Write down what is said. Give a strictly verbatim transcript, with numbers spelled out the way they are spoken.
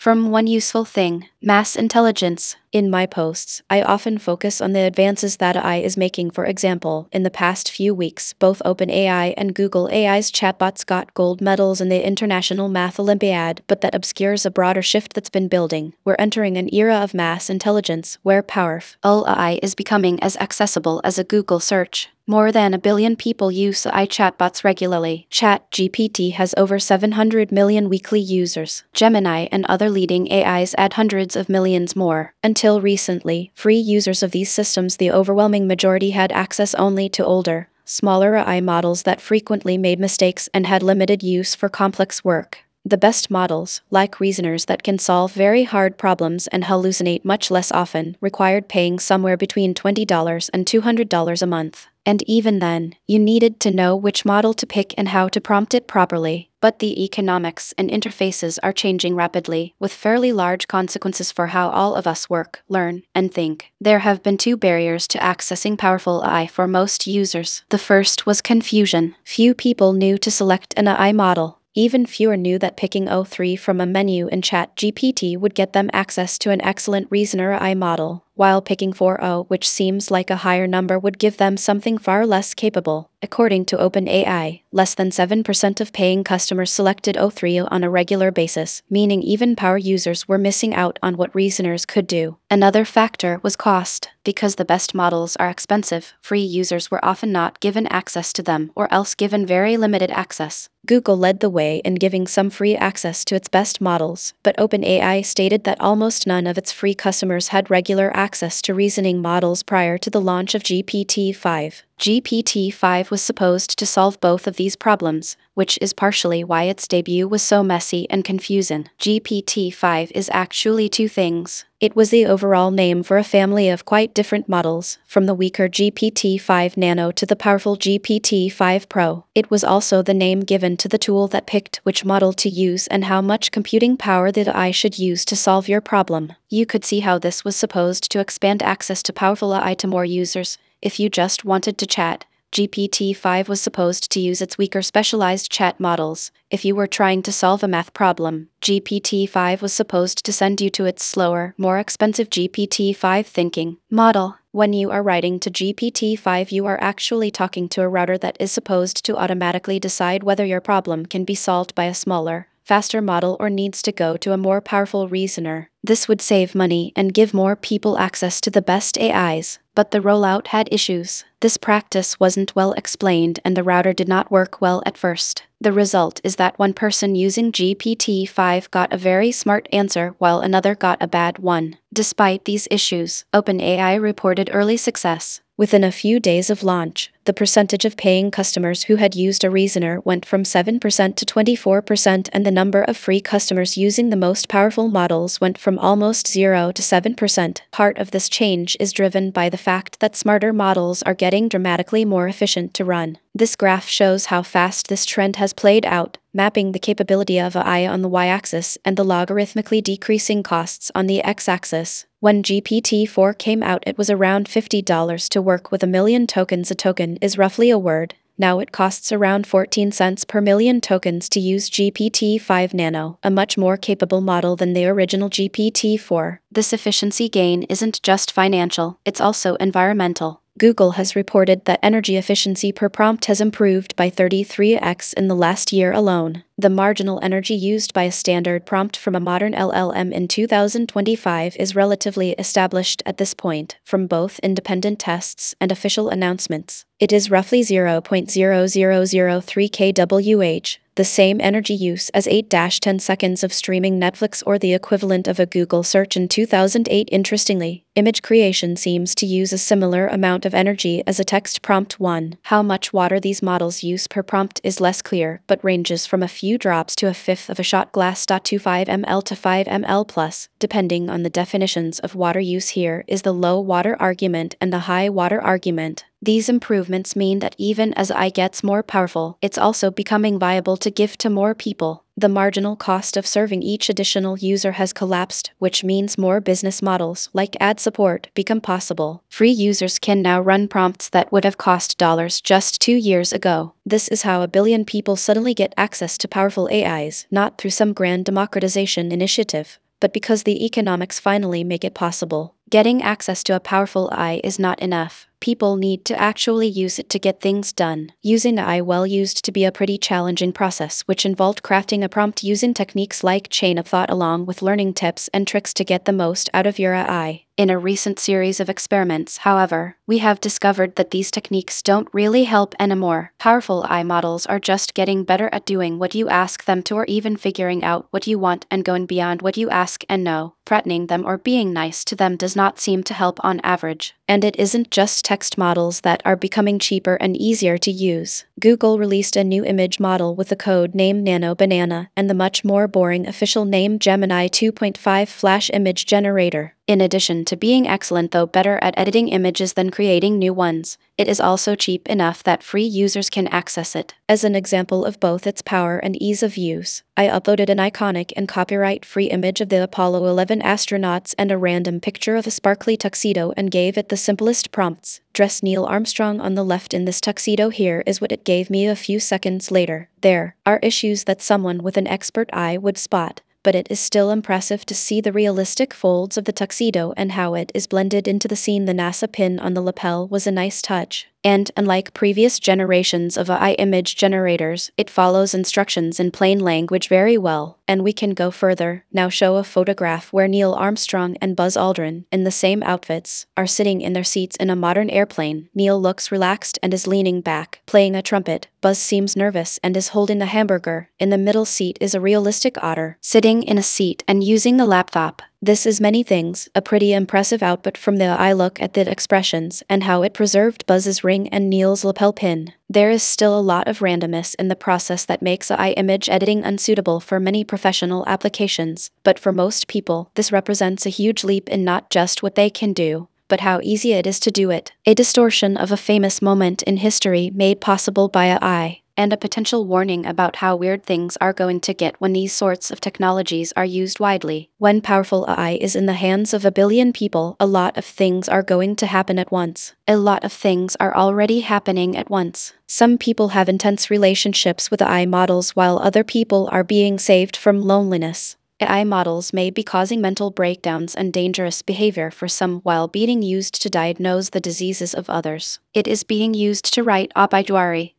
From one useful thing, mass intelligence. In my posts, I often focus on the advances that A I is making. For example, in the past few weeks, both OpenAI and Google A I's chatbots got gold medals in the International Math Olympiad, but that obscures a broader shift that's been building. We're entering an era of mass intelligence, where powerful A I is becoming as accessible as a Google search. More than a billion people use A I chatbots regularly. ChatGPT has over seven hundred million weekly users. Gemini and other leading A Is add hundreds of millions more. Until recently, free users of these systems, the overwhelming majority, had access only to older, smaller A I models that frequently made mistakes and had limited use for complex work. The best models, like reasoners that can solve very hard problems and hallucinate much less often, required paying somewhere between twenty dollars and two hundred dollars a month. And even then, you needed to know which model to pick and how to prompt it properly. But the economics and interfaces are changing rapidly, with fairly large consequences for how all of us work, learn, and think. There have been two barriers to accessing powerful A I for most users. The first was confusion. Few people knew to select an A I model. Even fewer knew that picking O three from a menu in ChatGPT would get them access to an excellent reasoner A I model, while picking four O, which seems like a higher number, would give them something far less capable. According to OpenAI, less than seven percent of paying customers selected O three on a regular basis, meaning even power users were missing out on what reasoners could do. Another factor was cost. Because the best models are expensive, free users were often not given access to them, or else given very limited access. Google led the way in giving some free access to its best models, but OpenAI stated that almost none of its free customers had regular access to reasoning models prior to the launch of G P T five. G P T five was supposed to solve both of these problems, which is partially why its debut was so messy and confusing. G P T five is actually two things. It was the overall name for a family of quite different models, from the weaker G P T five Nano to the powerful G P T five Pro. It was also the name given to the tool that picked which model to use and how much computing power the A I should use to solve your problem. You could see how this was supposed to expand access to powerful A I to more users. If you just wanted to chat, G P T five was supposed to use its weaker specialized chat models. If you were trying to solve a math problem, G P T five was supposed to send you to its slower, more expensive G P T five thinking model. When you are writing to G P T five, you are actually talking to a router that is supposed to automatically decide whether your problem can be solved by a smaller, faster model or needs to go to a more powerful reasoner. This would save money and give more people access to the best A Is, but the rollout had issues. This practice wasn't well explained and the router did not work well at first. The result is that one person using G P T five got a very smart answer while another got a bad one. Despite these issues, OpenAI reported early success. Within a few days of launch, the percentage of paying customers who had used a reasoner went from seven percent to twenty-four percent, and the number of free customers using the most powerful models went from almost zero to seven percent. Part of this change is driven by the fact that smarter models are getting dramatically more efficient to run. This graph shows how fast this trend has played out, mapping the capability of A I on the y-axis and the logarithmically decreasing costs on the x-axis. When G P T four came out, it was around fifty dollars to work with a million tokens. A token is roughly a word. Now it costs around fourteen cents per million tokens to use G P T five Nano, a much more capable model than the original G P T four. This efficiency gain isn't just financial, it's also environmental. Google has reported that energy efficiency per prompt has improved by thirty-three x in the last year alone. The marginal energy used by a standard prompt from a modern L L M in two thousand twenty-five is relatively established at this point, from both independent tests and official announcements. It is roughly zero point zero zero zero three kilowatt, the same energy use as eight to ten seconds of streaming Netflix or the equivalent of a Google search in two thousand eight. Interestingly, image creation seems to use a similar amount of energy as a text prompt one. How much water these models use per prompt is less clear, but ranges from a few drops to a fifth of a shot glass. twenty-five milliliters to five milliliters plus, depending on the definitions of water use. Here is the low water argument and the high water argument. These improvements mean that even as A I gets more powerful, it's also becoming viable to give to more people. The marginal cost of serving each additional user has collapsed, which means more business models, like ad support, become possible. Free users can now run prompts that would have cost dollars just two years ago. This is how a billion people suddenly get access to powerful A Is, not through some grand democratization initiative, but because the economics finally make it possible. Getting access to a powerful A I is not enough. People need to actually use it to get things done. Using A I well used to be a pretty challenging process, which involved crafting a prompt using techniques like chain of thought along with learning tips and tricks to get the most out of your A I. In a recent series of experiments, however, we have discovered that these techniques don't really help anymore. Powerful A I models are just getting better at doing what you ask them to, or even figuring out what you want and going beyond what you ask and know. Threatening them or being nice to them does not seem to help on average. And it isn't just text models that are becoming cheaper and easier to use. Google released a new image model with the code name Nano Banana and the much more boring official name Gemini two point five Flash Image Generator. In addition to being excellent, though better at editing images than creating new ones, it is also cheap enough that free users can access it. As an example of both its power and ease of use, I uploaded an iconic and copyright-free image of the Apollo eleven astronauts and a random picture of a sparkly tuxedo and gave it the simplest prompts. Dress Neil Armstrong on the left in this tuxedo. Here is what it gave me a few seconds later. There are issues that someone with an expert eye would spot, but it is still impressive to see the realistic folds of the tuxedo and how it is blended into the scene. The NASA pin on the lapel was a nice touch. And, unlike previous generations of A I image generators, it follows instructions in plain language very well. And we can go further. Now show a photograph where Neil Armstrong and Buzz Aldrin, in the same outfits, are sitting in their seats in a modern airplane. Neil looks relaxed and is leaning back, playing a trumpet. Buzz seems nervous and is holding a hamburger. In the middle seat is a realistic otter, sitting in a seat and using the laptop. This is many things, a pretty impressive output from the A I. Look at the expressions and how it preserved Buzz's ring and Neil's lapel pin. There is still a lot of randomness in the process that makes A I image editing unsuitable for many professional applications, but for most people, this represents a huge leap in not just what they can do, but how easy it is to do it. A distortion of a famous moment in history made possible by A I. And a potential warning about how weird things are going to get when these sorts of technologies are used widely. When powerful A I is in the hands of a billion people, a lot of things are going to happen at once. A lot of things are already happening at once. Some people have intense relationships with A I models while other people are being saved from loneliness. A I models may be causing mental breakdowns and dangerous behavior for some while being used to diagnose the diseases of others. It is being used to write obituary